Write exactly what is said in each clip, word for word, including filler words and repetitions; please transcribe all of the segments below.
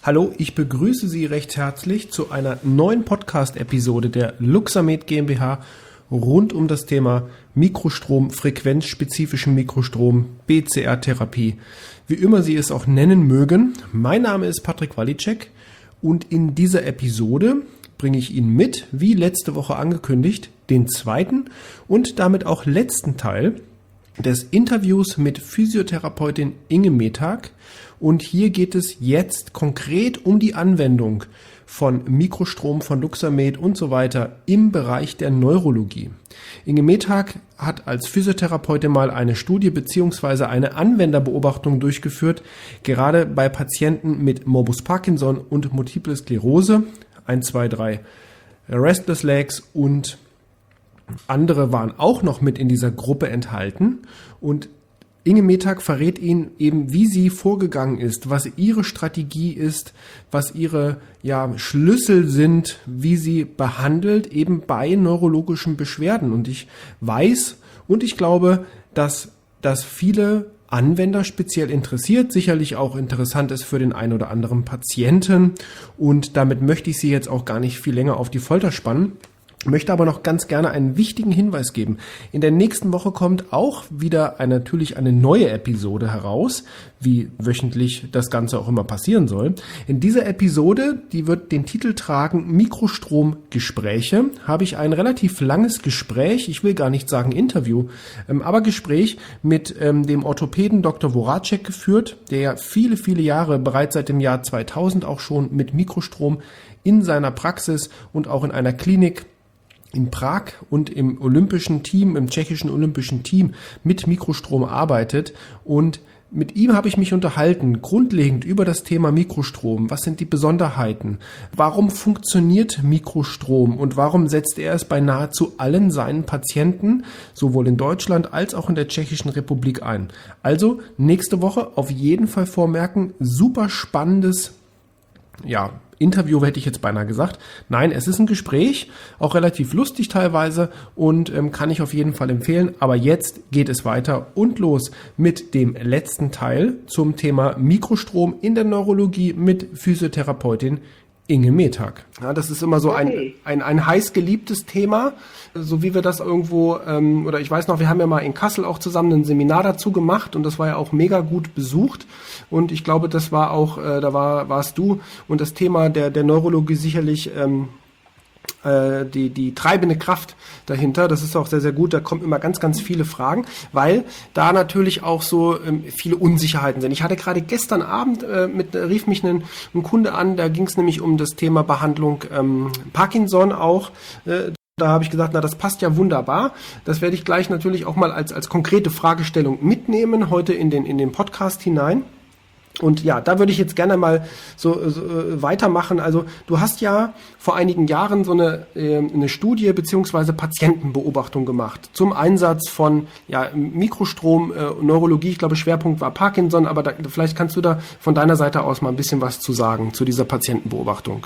Hallo, ich begrüße Sie recht herzlich zu einer neuen Podcast-Episode der Luxamed GmbH rund um das Thema Mikrostrom, frequenzspezifischen Mikrostrom, B C R-Therapie, wie immer Sie es auch nennen mögen. Mein Name ist Patrick Walicek und in dieser Episode bringe ich Ihnen mit, wie letzte Woche angekündigt, den zweiten und damit auch letzten Teil des Interviews mit Physiotherapeutin Inge Metag. Und hier geht es jetzt konkret um die Anwendung von Mikrostrom, von Luxamed und so weiter im Bereich der Neurologie. Inge Metag hat als Physiotherapeutin mal eine Studie bzw. eine Anwenderbeobachtung durchgeführt, gerade bei Patienten mit Morbus Parkinson und Multiple Sklerose, eins, zwei, drei Restless Legs und andere waren auch noch mit in dieser Gruppe enthalten. Und Inge Metag verrät Ihnen eben, wie sie vorgegangen ist, was ihre Strategie ist, was ihre ja, Schlüssel sind, wie sie behandelt, eben bei neurologischen Beschwerden. Und ich weiß und ich glaube, dass das viele Anwender speziell interessiert, sicherlich auch interessant ist für den einen oder anderen Patienten. Und damit möchte ich Sie jetzt auch gar nicht viel länger auf die Folter spannen. Möchte aber noch ganz gerne einen wichtigen Hinweis geben. In der nächsten Woche kommt auch wieder eine, natürlich eine neue Episode heraus, wie wöchentlich das Ganze auch immer passieren soll. In dieser Episode, die wird den Titel tragen Mikrostromgespräche, habe ich ein relativ langes Gespräch, ich will gar nicht sagen Interview, ähm, aber Gespräch mit ähm, dem Orthopäden Doktor Voracek geführt, der ja viele, viele Jahre, bereits seit dem Jahr zweitausend auch schon mit Mikrostrom in seiner Praxis und auch in einer Klinik in Prag und im olympischen Team, im tschechischen olympischen Team mit Mikrostrom arbeitet. Und mit ihm habe ich mich unterhalten, grundlegend über das Thema Mikrostrom. Was sind die Besonderheiten? Warum funktioniert Mikrostrom und warum setzt er es bei nahezu allen seinen Patienten, sowohl in Deutschland als auch in der Tschechischen Republik ein? Also nächste Woche auf jeden Fall vormerken, super spannendes, ja, Interview hätte ich jetzt beinahe gesagt. Nein, es ist ein Gespräch, auch relativ lustig teilweise und ähm, kann ich auf jeden Fall empfehlen. Aber jetzt geht es weiter und los mit dem letzten Teil zum Thema Mikrostrom in der Neurologie mit Physiotherapeutin Inge Metag. Ja, das ist immer so ein, ein, ein heiß geliebtes Thema, so wie wir das irgendwo, ähm, oder ich weiß noch, wir haben ja mal in Kassel auch zusammen ein Seminar dazu gemacht und das war ja auch mega gut besucht und ich glaube, das war auch, äh, da war, warst du und das Thema der, der Neurologie sicherlich ähm, äh, die, die treibende Kraft dahinter. Das ist auch sehr, sehr gut. Da kommen immer ganz, ganz viele Fragen, weil da natürlich auch so ähm, viele Unsicherheiten sind. Ich hatte gerade gestern Abend, äh, mit rief mich ein, ein Kunde an, da ging es nämlich um das Thema Behandlung ähm, Parkinson auch. Äh, Da habe ich gesagt, na, das passt ja wunderbar. Das werde ich gleich natürlich auch mal als, als konkrete Fragestellung mitnehmen, heute in den, in den Podcast hinein. Und ja, da würde ich jetzt gerne mal so, so äh, weitermachen. Also du hast ja vor einigen Jahren so eine, äh, eine Studie beziehungsweise Patientenbeobachtung gemacht zum Einsatz von ja, Mikrostrom, äh, Neurologie. Ich glaube, Schwerpunkt war Parkinson, aber da, vielleicht kannst du da von deiner Seite aus mal ein bisschen was zu sagen zu dieser Patientenbeobachtung.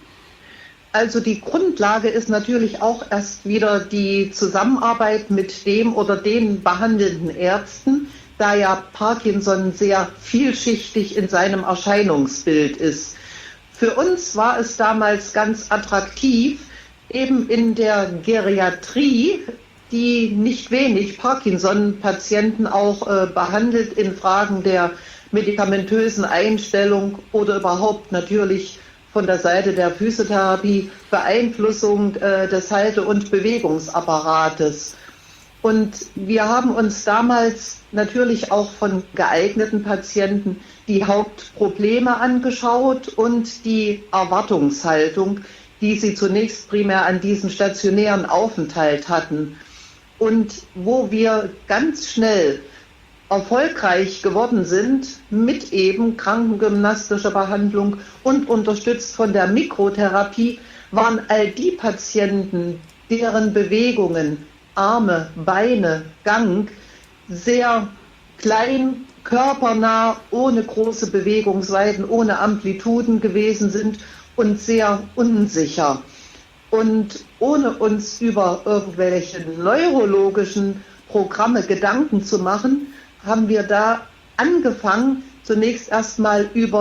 Also die Grundlage ist natürlich auch erst wieder die Zusammenarbeit mit dem oder den behandelnden Ärzten, da ja Parkinson sehr vielschichtig in seinem Erscheinungsbild ist. Für uns war es damals ganz attraktiv, eben in der Geriatrie, die nicht wenig Parkinson-Patienten auch äh, behandelt in Fragen der medikamentösen Einstellung oder überhaupt natürlich von der Seite der Physiotherapie Beeinflussung äh, des Halte- und Bewegungsapparates. Und wir haben uns damals natürlich auch von geeigneten Patienten die Hauptprobleme angeschaut und die Erwartungshaltung, die sie zunächst primär an diesem stationären Aufenthalt hatten. Und wo wir ganz schnell erfolgreich geworden sind mit eben krankengymnastischer Behandlung und unterstützt von der Mikrotherapie, waren all die Patienten, deren Bewegungen, Arme, Beine, Gang sehr klein, körpernah, ohne große Bewegungsweiten, ohne Amplituden gewesen sind und sehr unsicher. Und ohne uns über irgendwelche neurologischen Programme Gedanken zu machen, haben wir da angefangen, zunächst erstmal über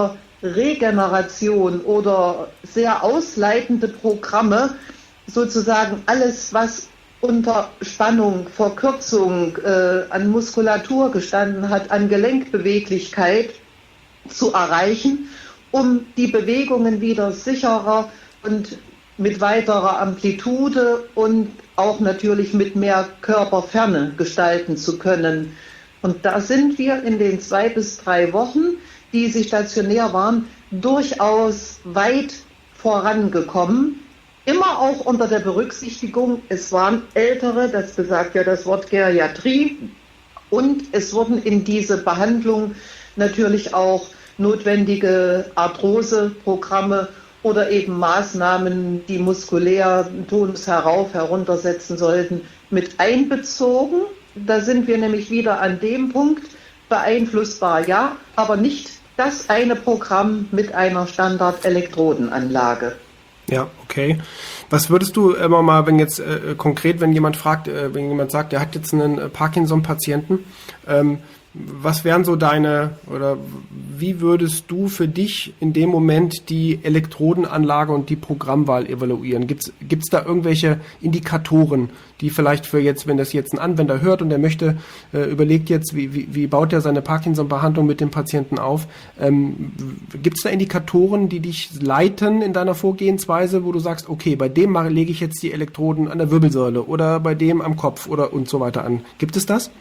Regeneration oder sehr ausleitende Programme, sozusagen alles, was unter Spannung, Verkürzung äh, an Muskulatur gestanden hat, an Gelenkbeweglichkeit zu erreichen, um die Bewegungen wieder sicherer und mit weiterer Amplitude und auch natürlich mit mehr Körperferne gestalten zu können. Und da sind wir in den zwei bis drei Wochen, die sie stationär waren, durchaus weit vorangekommen. Immer auch unter der Berücksichtigung, es waren Ältere, das besagt ja das Wort Geriatrie, und es wurden in diese Behandlung natürlich auch notwendige Arthroseprogramme oder eben Maßnahmen, die muskulär Tonus herauf, heruntersetzen sollten, mit einbezogen. Da sind wir nämlich wieder an dem Punkt, beeinflussbar ja, aber nicht das eine Programm mit einer Standard-Elektrodenanlage. Ja, okay. Was würdest du immer mal, wenn jetzt äh, konkret, wenn jemand fragt, äh, wenn jemand sagt, der hat jetzt einen äh, Parkinson-Patienten, ähm, was wären so deine, oder wie würdest du für dich in dem Moment die Elektrodenanlage und die Programmwahl evaluieren? Gibt's gibt's da irgendwelche Indikatoren, die vielleicht für jetzt, wenn das jetzt ein Anwender hört und der möchte, äh, überlegt jetzt, wie, wie, wie baut er seine Parkinson-Behandlung mit dem Patienten auf? Ähm, gibt's da Indikatoren, die dich leiten in deiner Vorgehensweise, wo du sagst, okay, bei dem mache, lege ich jetzt die Elektroden an der Wirbelsäule oder bei dem am Kopf oder und so weiter an? Gibt es das?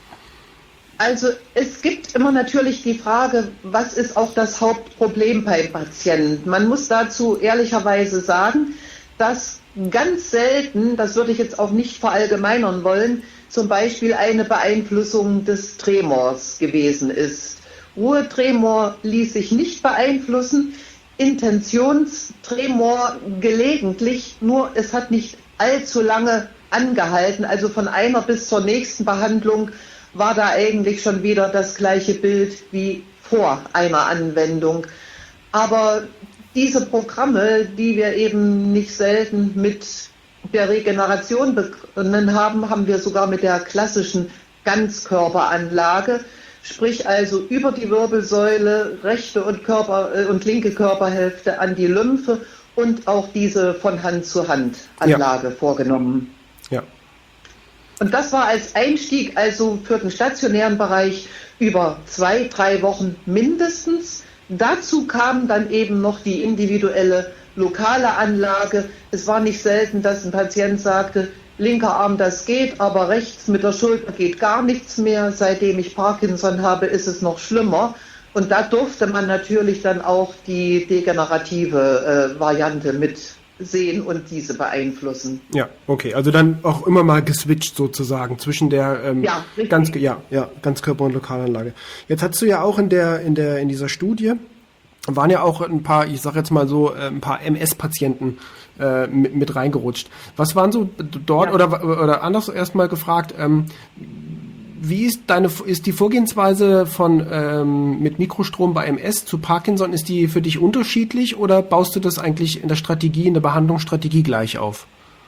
Also es gibt immer natürlich die Frage, was ist auch das Hauptproblem beim Patienten? Man muss dazu ehrlicherweise sagen, dass ganz selten, das würde ich jetzt auch nicht verallgemeinern wollen, zum Beispiel eine Beeinflussung des Tremors gewesen ist. Ruhetremor ließ sich nicht beeinflussen, Intentionstremor gelegentlich, nur es hat nicht allzu lange angehalten, also von einer bis zur nächsten Behandlung war da eigentlich schon wieder das gleiche Bild wie vor einer Anwendung. Aber diese Programme, die wir eben nicht selten mit der Regeneration begonnen haben, haben wir sogar mit der klassischen Ganzkörperanlage, sprich also über die Wirbelsäule, rechte und, Körper, und linke Körperhälfte an die Lymphe und auch diese von Hand zu Hand Anlage ja. vorgenommen. Ja. Und das war als Einstieg also für den stationären Bereich über zwei, drei Wochen mindestens. Dazu kam dann eben noch die individuelle lokale Anlage. Es war nicht selten, dass ein Patient sagte, linker Arm, das geht, aber rechts mit der Schulter geht gar nichts mehr. Seitdem ich Parkinson habe, ist es noch schlimmer. Und da durfte man natürlich dann auch die degenerative äh, Variante mit sehen und diese beeinflussen. Ja, okay. Also dann auch immer mal geswitcht sozusagen zwischen der ähm, ja, ganz ja, ja, Ganzkörper- und Lokalanlage. Jetzt hast du ja auch in der in der in dieser Studie waren ja auch ein paar, ich sag jetzt mal so, ein paar M S-Patienten äh, mit, mit reingerutscht. Was waren so dort ja. oder oder anders erstmal gefragt, ähm, wie ist deine ist die Vorgehensweise von ähm, mit Mikrostrom bei M S zu Parkinson, ist die für dich unterschiedlich oder baust du das eigentlich in der Strategie, in der Behandlungsstrategie gleich auf?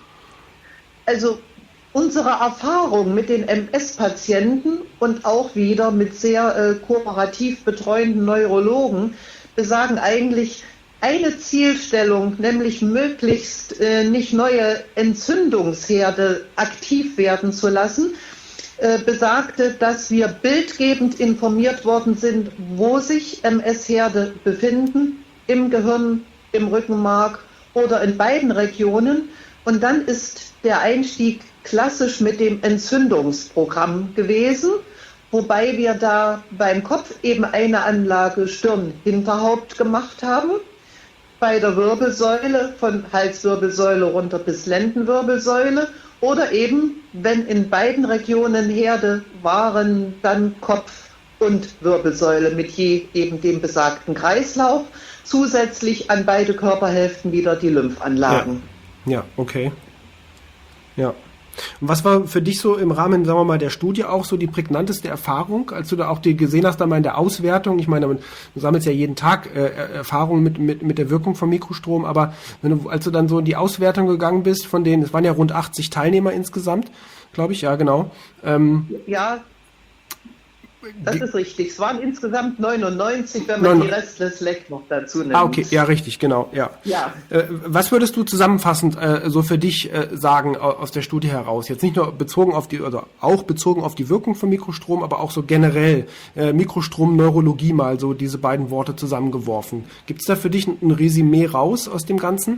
Also unsere Erfahrung mit den M S-Patienten und auch wieder mit sehr äh, kooperativ betreuenden Neurologen besagen eigentlich eine Zielstellung, nämlich möglichst äh, nicht neue Entzündungsherde aktiv werden zu lassen, äh, besagte, dass wir bildgebend informiert worden sind, wo sich M S-Herde befinden, im Gehirn, im Rückenmark oder in beiden Regionen. Und dann ist der Einstieg klassisch mit dem Entzündungsprogramm gewesen, wobei wir da beim Kopf eben eine Anlage Stirn-Hinterhaupt gemacht haben, bei der Wirbelsäule von Halswirbelsäule runter bis Lendenwirbelsäule oder eben, wenn in beiden Regionen Herde waren, dann Kopf und Wirbelsäule mit je eben dem besagten Kreislauf, zusätzlich an beide Körperhälften wieder die Lymphanlagen. Ja, ja, okay. Ja. Und was war für dich so im Rahmen, sagen wir mal, der Studie auch so die prägnanteste Erfahrung, als du da auch die gesehen hast, da mal in der Auswertung? Ich meine, du sammelst ja jeden Tag äh, Erfahrungen mit, mit, mit der Wirkung von Mikrostrom, aber wenn du, als du dann so in die Auswertung gegangen bist, von denen, es waren ja rund achtzig Teilnehmer insgesamt, glaube ich, ja, genau. Ähm, ja. Das ist richtig. Es waren insgesamt neunundneunzig, wenn man die Restless Leg noch dazu nimmt. Ah, okay, ja, richtig, genau, ja. Ja. Äh, was würdest du zusammenfassend äh, so für dich äh, sagen aus der Studie heraus? Jetzt nicht nur bezogen auf die, oder auch bezogen auf die Wirkung von Mikrostrom, aber auch so generell äh, Mikrostrom, Neurologie mal so diese beiden Worte zusammengeworfen. Gibt es da für dich ein, ein Resümee raus aus dem Ganzen?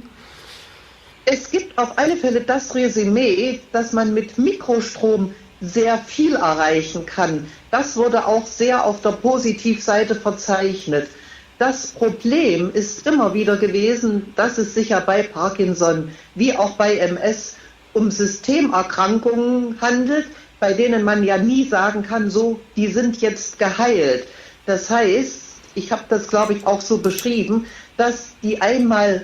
Es gibt auf alle Fälle das Resümee, dass man mit Mikrostrom sehr viel erreichen kann. Das wurde auch sehr auf der Positivseite verzeichnet. Das Problem ist immer wieder gewesen, dass es sich ja bei Parkinson wie auch bei M S um Systemerkrankungen handelt, bei denen man ja nie sagen kann, so, die sind jetzt geheilt. Das heißt, ich habe das, glaube ich, auch so beschrieben, dass die einmal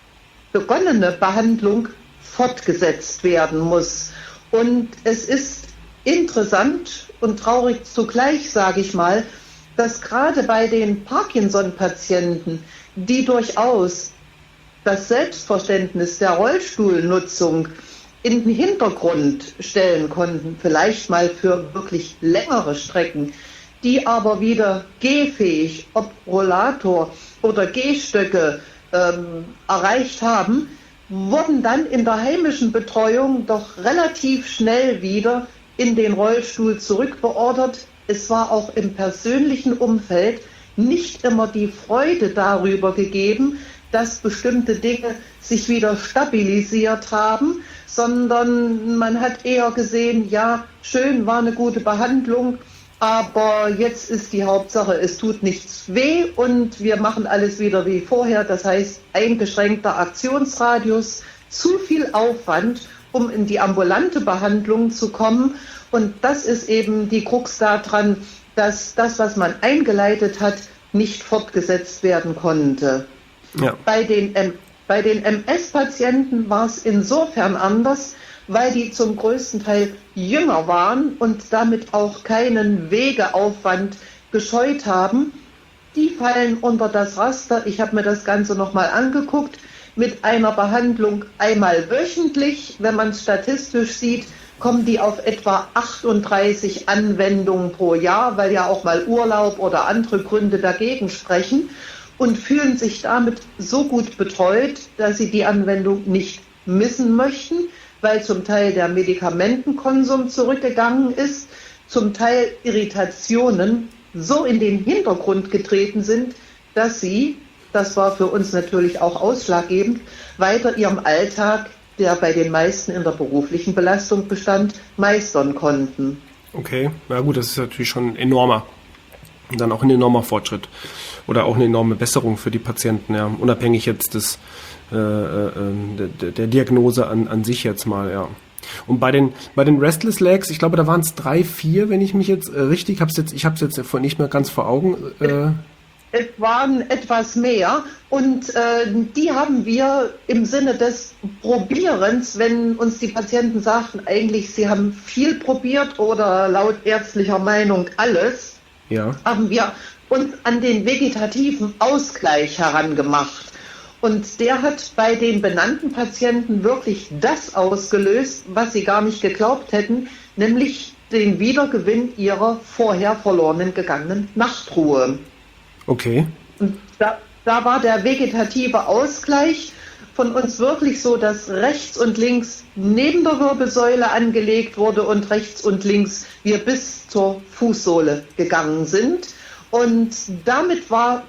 begonnene Behandlung fortgesetzt werden muss. Und es ist interessant und traurig zugleich, sage ich mal, dass gerade bei den Parkinson-Patienten, die durchaus das Selbstverständnis der Rollstuhlnutzung in den Hintergrund stellen konnten, vielleicht mal für wirklich längere Strecken, die aber wieder gehfähig, ob Rollator oder Gehstöcke ähm, erreicht haben, wurden dann in der heimischen Betreuung doch relativ schnell wieder in den Rollstuhl zurückbeordert. Es war auch im persönlichen Umfeld nicht immer die Freude darüber gegeben, dass bestimmte Dinge sich wieder stabilisiert haben, sondern man hat eher gesehen, ja, schön, war eine gute Behandlung, aber jetzt ist die Hauptsache, es tut nichts weh und wir machen alles wieder wie vorher. Das heißt, eingeschränkter Aktionsradius, zu viel Aufwand, um in die ambulante Behandlung zu kommen. Und das ist eben die Krux daran, dass das, was man eingeleitet hat, nicht fortgesetzt werden konnte. Ja. Bei den, bei den M S-Patienten war es insofern anders, weil die zum größten Teil jünger waren und damit auch keinen Wegeaufwand gescheut haben. Die fallen unter das Raster, ich habe mir das Ganze nochmal angeguckt, mit einer Behandlung einmal wöchentlich. Wenn man es statistisch sieht, kommen die auf etwa achtunddreißig Anwendungen pro Jahr, weil ja auch mal Urlaub oder andere Gründe dagegen sprechen, und fühlen sich damit so gut betreut, dass sie die Anwendung nicht missen möchten, weil zum Teil der Medikamentenkonsum zurückgegangen ist, zum Teil Irritationen so in den Hintergrund getreten sind, dass sie, das war für uns natürlich auch ausschlaggebend, weiter ihrem Alltag, der bei den meisten in der beruflichen Belastung bestand, meistern konnten. Okay, na gut, das ist natürlich schon ein enormer, dann auch ein enormer Fortschritt oder auch eine enorme Besserung für die Patienten, ja, unabhängig jetzt des äh, äh, der, der Diagnose an, an sich jetzt mal, ja. Und bei den bei den Restless Legs, ich glaube, da waren es drei, vier, wenn ich mich jetzt äh, richtig hab's jetzt, ich habe es jetzt nicht mehr ganz vor Augen. Äh, Es waren etwas mehr und äh, die haben wir im Sinne des Probierens, wenn uns die Patienten sagten, eigentlich sie haben viel probiert oder laut ärztlicher Meinung alles, ja, haben wir uns an den vegetativen Ausgleich herangemacht. Und der hat bei den benannten Patienten wirklich das ausgelöst, was sie gar nicht geglaubt hätten, nämlich den Wiedergewinn ihrer vorher verloren gegangenen Nachtruhe. Okay. Und da, da war der vegetative Ausgleich von uns wirklich so, dass rechts und links neben der Wirbelsäule angelegt wurde und rechts und links wir bis zur Fußsohle gegangen sind. Und damit war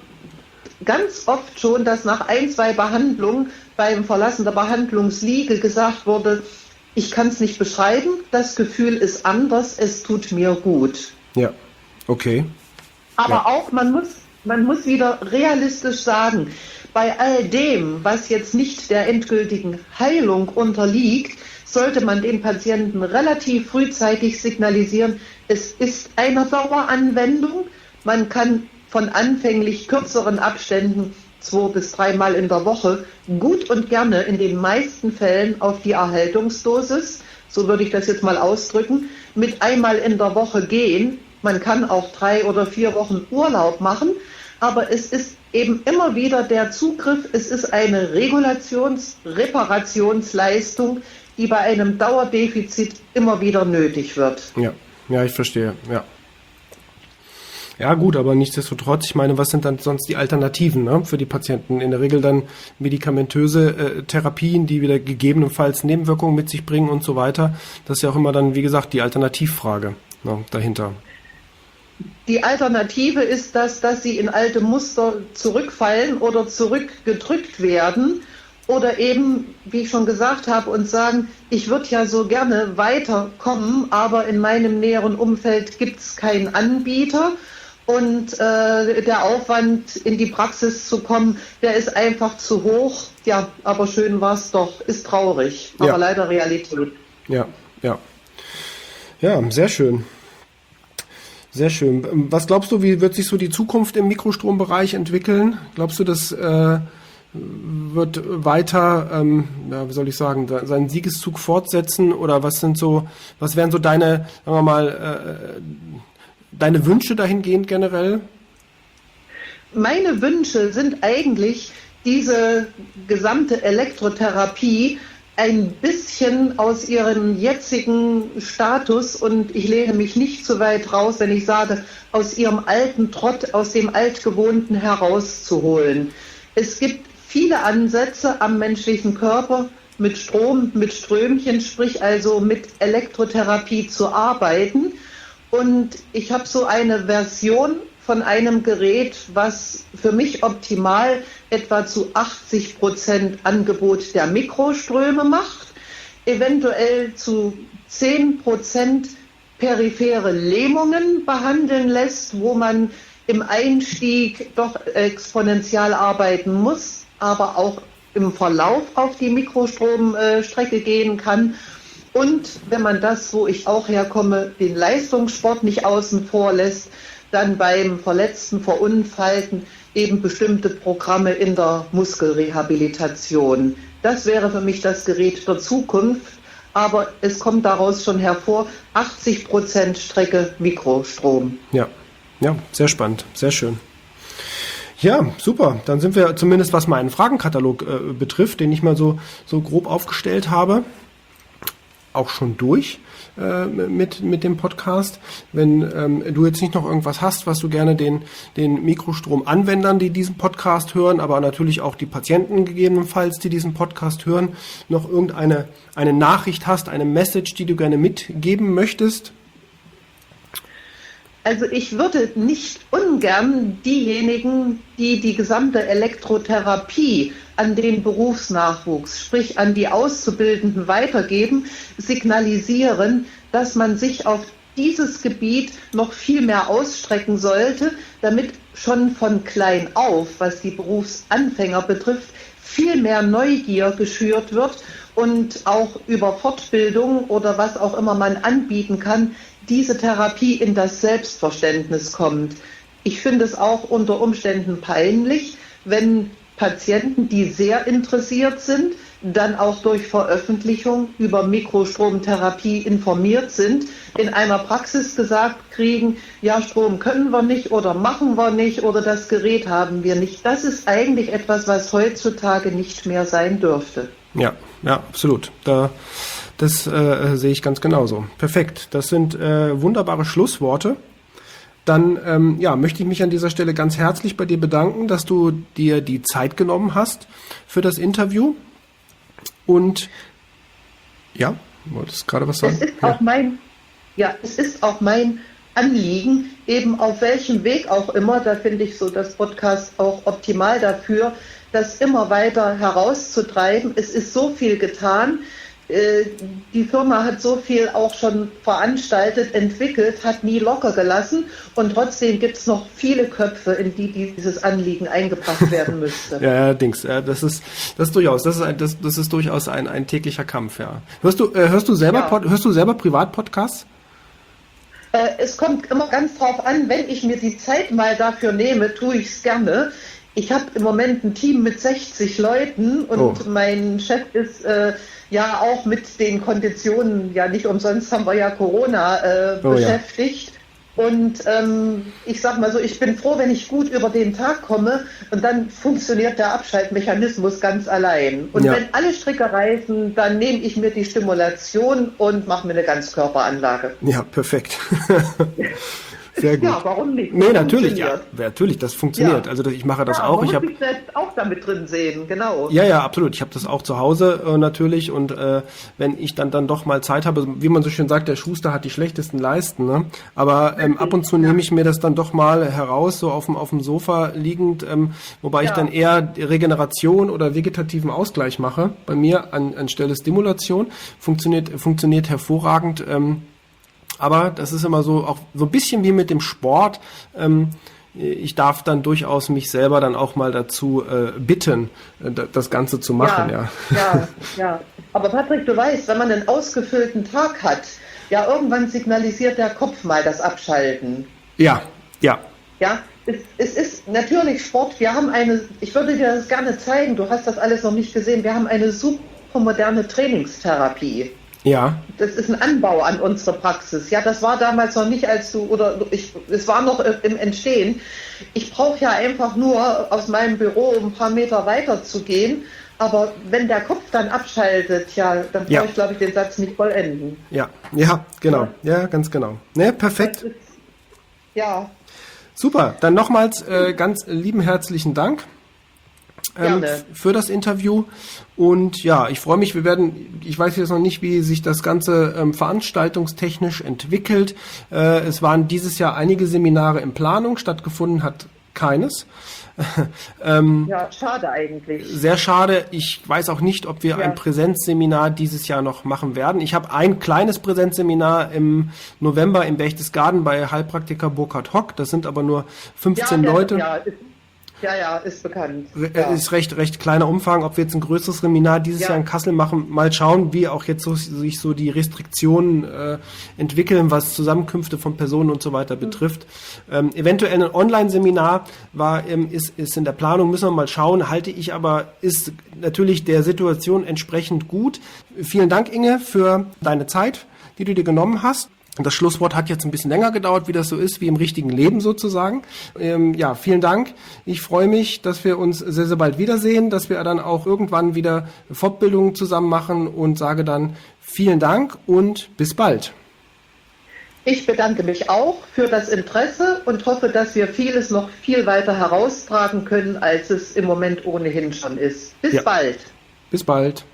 ganz oft schon, dass nach ein, zwei Behandlungen beim Verlassen der Behandlungsliege gesagt wurde, ich kann es nicht beschreiben, das Gefühl ist anders, es tut mir gut. Ja, okay. Aber ja. auch, man muss Man muss wieder realistisch sagen, bei all dem, was jetzt nicht der endgültigen Heilung unterliegt, sollte man den Patienten relativ frühzeitig signalisieren, es ist eine Daueranwendung. Man kann von anfänglich kürzeren Abständen, zwei bis dreimal in der Woche, gut und gerne in den meisten Fällen auf die Erhaltungsdosis, so würde ich das jetzt mal ausdrücken, mit einmal in der Woche gehen. Man kann auch drei oder vier Wochen Urlaub machen, aber es ist eben immer wieder der Zugriff, es ist eine Regulations-, Reparationsleistung, die bei einem Dauerdefizit immer wieder nötig wird. Ja, ja, ich verstehe, ja. Ja gut, aber nichtsdestotrotz, ich meine, was sind dann sonst die Alternativen, ne, für die Patienten? In der Regel dann medikamentöse äh, Therapien, die wieder gegebenenfalls Nebenwirkungen mit sich bringen und so weiter. Das ist ja auch immer dann, wie gesagt, die Alternativfrage, ne, dahinter. Die Alternative ist das, dass sie in alte Muster zurückfallen oder zurückgedrückt werden oder eben, wie ich schon gesagt habe, uns sagen, ich würde ja so gerne weiterkommen, aber in meinem näheren Umfeld gibt es keinen Anbieter. Und äh, der Aufwand, in die Praxis zu kommen, der ist einfach zu hoch. Ja, aber schön war es doch. Ist traurig, aber ja. Leider Realität. Ja, ja. Ja, sehr schön. Sehr schön. Was glaubst du, wie wird sich so die Zukunft im Mikrostrombereich entwickeln? Glaubst du, das äh, wird weiter, ähm, ja, wie soll ich sagen, seinen Siegeszug fortsetzen? Oder was sind so, was wären so deine, sagen wir mal, äh, deine Wünsche dahingehend generell? Meine Wünsche sind eigentlich, diese gesamte Elektrotherapie ein bisschen aus ihrem jetzigen Status, und ich lehne mich nicht zu weit raus, wenn ich sage, aus ihrem alten Trott, aus dem Altgewohnten herauszuholen. Es gibt viele Ansätze am menschlichen Körper, mit Strom, mit Strömchen, sprich also mit Elektrotherapie zu arbeiten. Und ich habe so eine Version von einem Gerät, was für mich optimal etwa zu achtzig Prozent Angebot der Mikroströme macht, eventuell zu zehn Prozent periphere Lähmungen behandeln lässt, wo man im Einstieg doch exponentiell arbeiten muss, aber auch im Verlauf auf die Mikrostromstrecke gehen kann. Und wenn man das, wo ich auch herkomme, den Leistungssport nicht außen vor lässt, dann beim Verletzten, Verunfallten eben bestimmte Programme in der Muskelrehabilitation. Das wäre für mich das Gerät der Zukunft, aber es kommt daraus schon hervor, achtzig Prozent Strecke Mikrostrom. Ja, ja, sehr spannend, sehr schön. Ja, super. Dann sind wir zumindest, was meinen Fragenkatalog äh, betrifft, den ich mal so, so grob aufgestellt habe, auch schon durch äh, mit mit dem Podcast. Wenn ähm, du jetzt nicht noch irgendwas hast, was du gerne den den Mikrostrom-Anwendern, die diesen Podcast hören, aber natürlich auch die Patienten gegebenenfalls, die diesen Podcast hören, noch irgendeine eine Nachricht hast, eine Message, die du gerne mitgeben möchtest? Also ich würde nicht ungern diejenigen, die die gesamte Elektrotherapie an den Berufsnachwuchs, sprich an die Auszubildenden weitergeben, signalisieren, dass man sich auf dieses Gebiet noch viel mehr ausstrecken sollte, damit schon von klein auf, was die Berufsanfänger betrifft, viel mehr Neugier geschürt wird und auch über Fortbildung oder was auch immer man anbieten kann, diese Therapie in das Selbstverständnis kommt. Ich finde es auch unter Umständen peinlich, wenn Patienten, die sehr interessiert sind, dann auch durch Veröffentlichung über Mikrostromtherapie informiert sind, in einer Praxis gesagt kriegen, ja, Strom können wir nicht oder machen wir nicht oder das Gerät haben wir nicht. Das ist eigentlich etwas, was heutzutage nicht mehr sein dürfte. Ja, ja, absolut. Da Das äh, sehe ich ganz genauso. Perfekt. Das sind äh, wunderbare Schlussworte. Dann ähm, ja, möchte ich mich an dieser Stelle ganz herzlich bei dir bedanken, dass du dir die Zeit genommen hast für das Interview. Und ja, wolltest du gerade was sagen? Es ist ja. auch mein, ja, es ist auch mein Anliegen, eben auf welchem Weg auch immer, da finde ich so das Podcast auch optimal dafür, das immer weiter herauszutreiben. Es ist so viel getan. Die Firma hat so viel auch schon veranstaltet, entwickelt, hat nie locker gelassen und trotzdem gibt es noch viele Köpfe, in die dieses Anliegen eingebracht werden müsste. Ja, ja, Dings, das ist das ist durchaus, das ist ein, das, das ist durchaus ein, ein täglicher Kampf, ja. Hörst du äh, hörst du selber ja. Pod, hörst du selber Privatpodcasts? Äh, es kommt immer ganz drauf an, wenn ich mir die Zeit mal dafür nehme, tue ich es gerne. Ich habe im Moment ein Team mit sechzig Leuten und oh. mein Chef ist äh, ja auch mit den Konditionen, ja nicht umsonst haben wir ja Corona äh, oh, beschäftigt. Ja. Und ähm, ich sag mal so, ich bin froh, wenn ich gut über den Tag komme und dann funktioniert der Abschaltmechanismus ganz allein. Und ja. wenn alle Stricke reißen, dann nehme ich mir die Stimulation und mache mir eine Ganzkörperanlage. Ja, perfekt. Sehr gut. Ja, warum nicht? Nee, natürlich, ja, Funktioniert. natürlich, das funktioniert. Ja. Also das- ich mache das Ja, auch. man Ich muss habe sich selbst auch damit drin sehen, genau. Ja, ja, absolut. Ich habe das auch zu Hause äh, natürlich und äh, wenn ich dann dann doch mal Zeit habe, wie man so schön sagt, der Schuster hat die schlechtesten Leisten, ne? Aber ähm, ab und zu nehme ich mir das dann doch mal heraus, so auf dem auf dem Sofa liegend, ähm, wobei ich Ja. dann eher Regeneration oder vegetativen Ausgleich mache. Bei mir an, anstelle Stimulation funktioniert funktioniert hervorragend. Ähm, aber das ist immer so auch so ein bisschen wie mit dem Sport. Ähm, ich darf dann durchaus mich selber dann auch mal dazu äh, bitten, äh, das Ganze zu machen, ja. ja, ja. Aber Patrick, du weißt, wenn man einen ausgefüllten Tag hat, ja, irgendwann signalisiert der Kopf mal das Abschalten. Ja, ja. Ja, es, es ist natürlich Sport. Wir haben eine, ich würde dir das gerne zeigen, du hast das alles noch nicht gesehen, wir haben eine super moderne Trainingstherapie. Ja, Das ist ein Anbau an unsere Praxis. Ja, das war damals noch nicht, als du, oder ich, es war noch im Entstehen. Ich brauche ja einfach nur aus meinem Büro um ein paar Meter weiter zu gehen. Aber wenn der Kopf dann abschaltet, ja, dann brauche Ja. ich, glaube ich, den Satz nicht vollenden. ja, ja, genau. Ja, ganz genau. Ne, Das perfekt. ist, ja, Super. Dann nochmals äh, ganz lieben herzlichen Dank. Ähm, Gerne. f- für das Interview und ja, ich freue mich, wir werden, ich weiß jetzt noch nicht, wie sich das Ganze ähm, veranstaltungstechnisch entwickelt. Äh, es waren dieses Jahr einige Seminare in Planung, stattgefunden hat keines. ähm, ja, schade eigentlich. sehr schade. Ich weiß auch nicht, ob wir Ja. ein Präsenzseminar dieses Jahr noch machen werden. Ich habe ein kleines Präsenzseminar im November im Berchtesgaden bei Heilpraktiker Burkhard Hock. Das sind aber nur fünfzehn ja, der- Leute. Ja, ist, ja, ja, ist bekannt. Re- Ja. Ist recht, recht kleiner Umfang. Ob wir jetzt ein größeres Seminar dieses Ja. Jahr in Kassel machen, mal schauen, wie auch jetzt so, sich so die Restriktionen äh, entwickeln, was Zusammenkünfte von Personen und so weiter betrifft. Ähm, eventuell ein Online-Seminar war, ähm, ist, ist in der Planung, müssen wir mal schauen, halte ich aber, ist natürlich der Situation entsprechend gut. Vielen Dank, Inge, für deine Zeit, die du dir genommen hast. Das Schlusswort hat jetzt ein bisschen länger gedauert, wie das so ist, wie im richtigen Leben sozusagen. Ähm, ja, vielen Dank. Ich freue mich, dass wir uns sehr, sehr bald wiedersehen, dass wir dann auch irgendwann wieder Fortbildungen zusammen machen und sage dann vielen Dank und bis bald. Ich bedanke mich auch für das Interesse und hoffe, dass wir vieles noch viel weiter heraustragen können, als es im Moment ohnehin schon ist. Bis Ja. bald. Bis bald.